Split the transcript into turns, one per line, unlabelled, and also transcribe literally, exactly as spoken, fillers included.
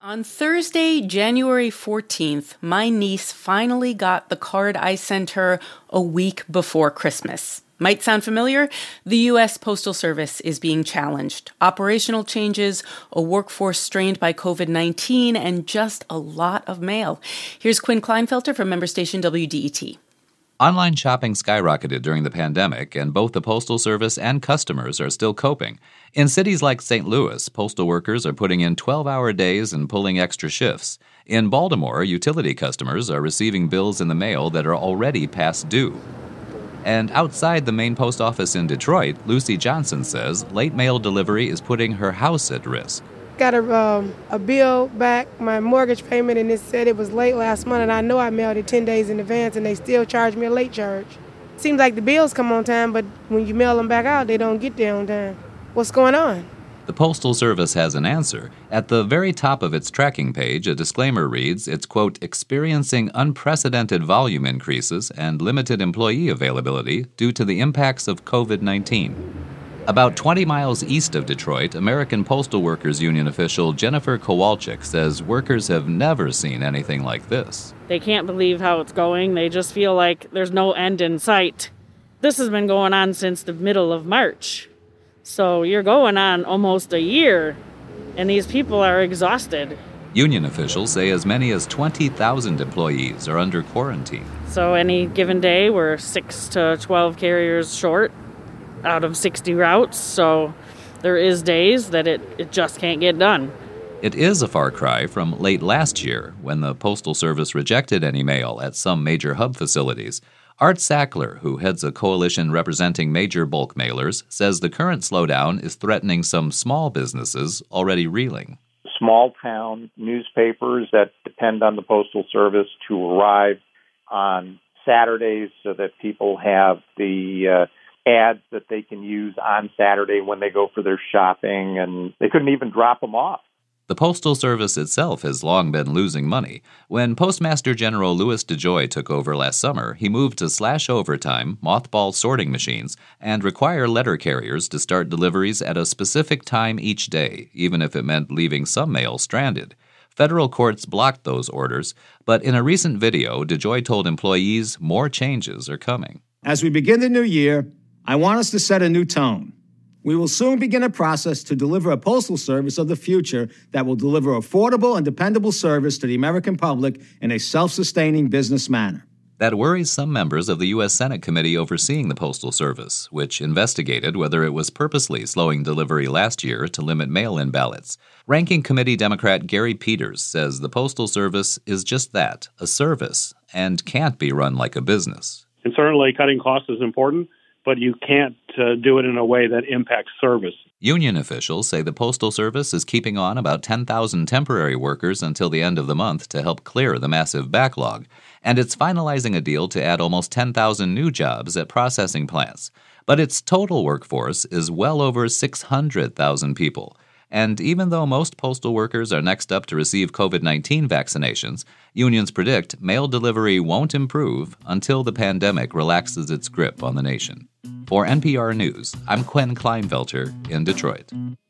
On Thursday, January fourteenth, my niece finally got the card I sent her a week before Christmas. Might sound familiar? The U S Postal Service is being challenged. Operational changes, a workforce strained by covid nineteen, and just a lot of mail. Here's Quinn Kleinfelter from member station W D E T.
Online shopping skyrocketed during the pandemic, and both the Postal Service and customers are still coping. In cities like Saint Louis, postal workers are putting in twelve-hour days and pulling extra shifts. In Baltimore, utility customers are receiving bills in the mail that are already past due. And outside the main post office in Detroit, Lucy Johnson says late mail delivery is putting her house at risk.
Got a, um, a bill back, my mortgage payment, and it said it was late last month, and I know I mailed it ten days in advance, and they still charge me a late charge. Seems like the bills come on time, but when you mail them back out, they don't get there on time. What's going on?
The Postal Service has an answer. At the very top of its tracking page, a disclaimer reads, it's, quote, experiencing unprecedented volume increases and limited employee availability due to the impacts of covid nineteen. About twenty miles east of Detroit, American Postal Workers Union official Jennifer Kowalczyk says workers have never seen anything like this.
They can't believe how it's going. They just feel like there's no end in sight. This has been going on since the middle of March. So you're going on almost a year, and these people are exhausted.
Union officials say as many as twenty thousand employees are under quarantine.
So any given day, we're six to twelve carriers short out of sixty routes, so there is days that it, it just can't get done.
It is a far cry from late last year, when the Postal Service rejected any mail at some major hub facilities. Art Sackler, who heads a coalition representing major bulk mailers, says the current slowdown is threatening some small businesses already reeling.
Small town newspapers that depend on the Postal Service to arrive on Saturdays so that people have the uh, ads that they can use on Saturday when they go for their shopping, and they couldn't even drop them off.
The Postal Service itself has long been losing money. When Postmaster General Louis DeJoy took over last summer, he moved to slash overtime, mothball sorting machines, and require letter carriers to start deliveries at a specific time each day, even if it meant leaving some mail stranded. Federal courts blocked those orders, but in a recent video, DeJoy told employees more changes are coming.
As we begin the new year, I want us to set a new tone. We will soon begin a process to deliver a postal service of the future that will deliver affordable and dependable service to the American public in a self-sustaining business manner.
That worries some members of the U S Senate committee overseeing the Postal Service, which investigated whether it was purposely slowing delivery last year to limit mail-in ballots. Ranking Committee Democrat Gary Peters says the Postal Service is just that, a service, and can't be run like a business.
And certainly cutting costs is important, but you can't uh, do it in a way that impacts service.
Union officials say the Postal Service is keeping on about ten thousand temporary workers until the end of the month to help clear the massive backlog, and it's finalizing a deal to add almost ten thousand new jobs at processing plants. But its total workforce is well over six hundred thousand people. And even though most postal workers are next up to receive covid nineteen vaccinations, unions predict mail delivery won't improve until the pandemic relaxes its grip on the nation. For N P R News, I'm Quinn Kleinfelter in Detroit.